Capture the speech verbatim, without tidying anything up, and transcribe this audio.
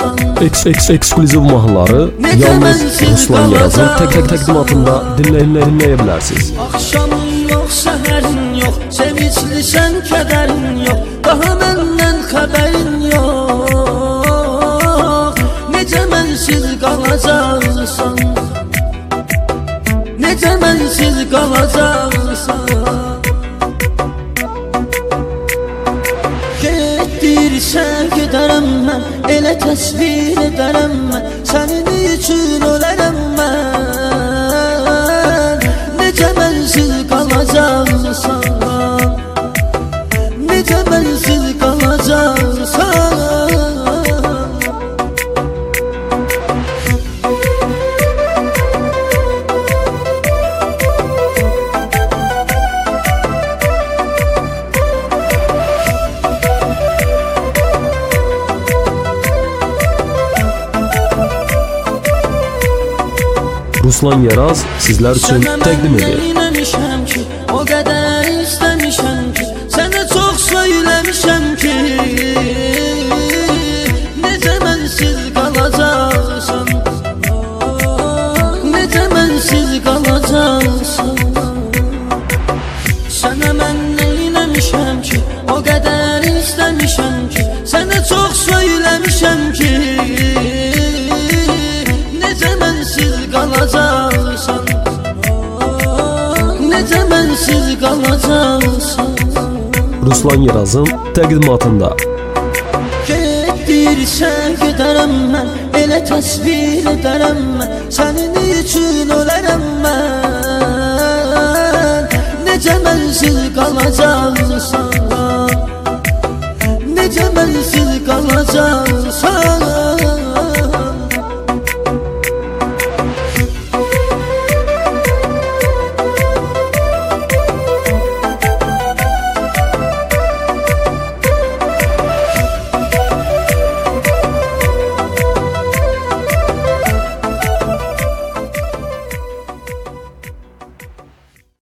Eks eks ekskluziv mahnıları yalnız Ruslan Yaraz'ın tek tek təqdimatında dinləyə-dinləyə Akşamın yok, səhərin yok, sevinçlisən, kədərin yok, daha məndən xəbərin yok. Necə mənsiz qalacaqsan, necə mənsiz qalacaqsan. Getdirsən gedərəm mən, elə təsvir edərəm mən, sənin üçün ölərəm mən. Necə mənsiz qalacaqsan, necə mənsiz qalacaqsan. Ruslan Yaraz sizlər üçün təqdim edir. Sənə ki, o qədər istəmişəm ki, sənə çox söyləmişəm ki, necə mənsiz qalacaqsan, necə mənsiz qalacaqsan. Sənə mən neyləmişəm ki, o qədər istəmişəm ki, sənə çox söyləmişəm ki, necə mənsiz qalacaqsan, necə mənsiz qalacaqsan. Ruslan Yaraz'ın təqdimatında Getdirsən gedərəm mən, elə təsvir edərəm mən, sənin üçün ölərəm mən. Necə mənsiz qalacaqsan, necə mənsiz